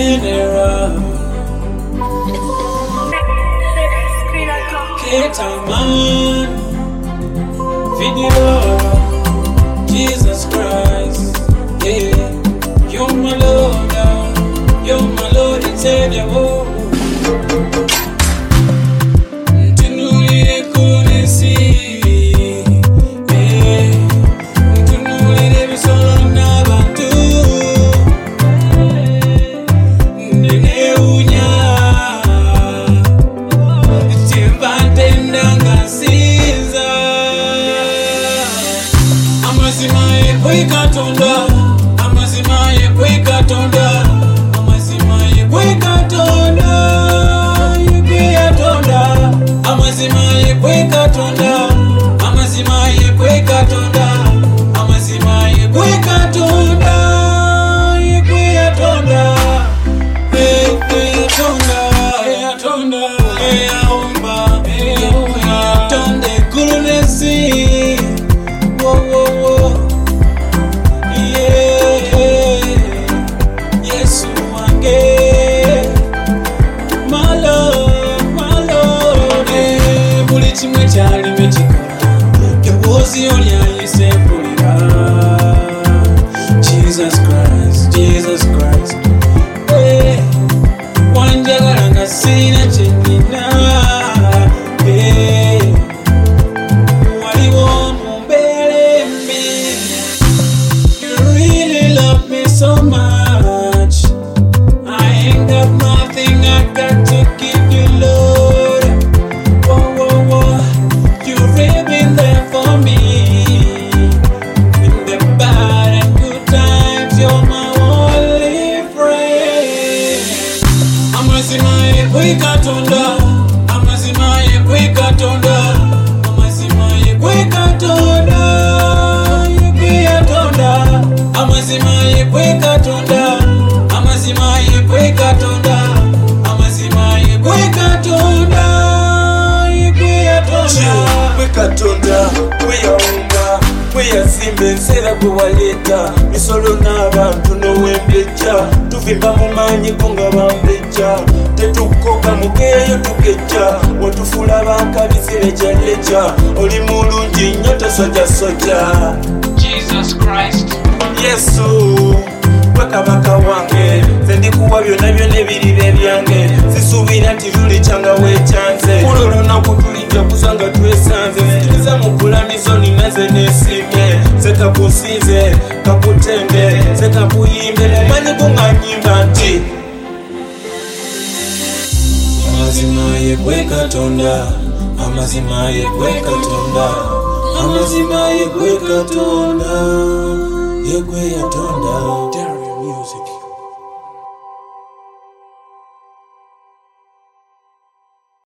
general. Ketaman, video, Jesus Christ, yeah. You're my Lord, you're my Lord, it's in your home. Jesus Christ, Jesus Christ, hey. Wanjagalanga sina chenina, hey. Waliwo mumbele mbi. You really love me so much. I ain't got nothing, I got to give you, Lord. Whoa, whoa, whoa. You've really been there for me. Simbe nsera gwe waleta misolo n'abantu n'owembejja tuvimba mu maanyi go nga bambejja tetukoka mugeeyo tukejja wetufuula bankabisirekyaleja oli mulungi nnyo tosojasoja. Jesus Christ, Yesu gwe kabaka wange nze ndikuwa byonna byonna ebiriba ebyange sisuubira nti lulikyanga wekyanze kulo lunaku tulijja kusanga twesanze sikiriza mu kulamizo ninaze nesimye sekakusinze kakutende sekakuyimbe mumanyi go nga nyimba nti amazima ye gwe Katonda, amazima ye gwe Katonda, amazima ye gwe Katonda, ye gwe yatonda.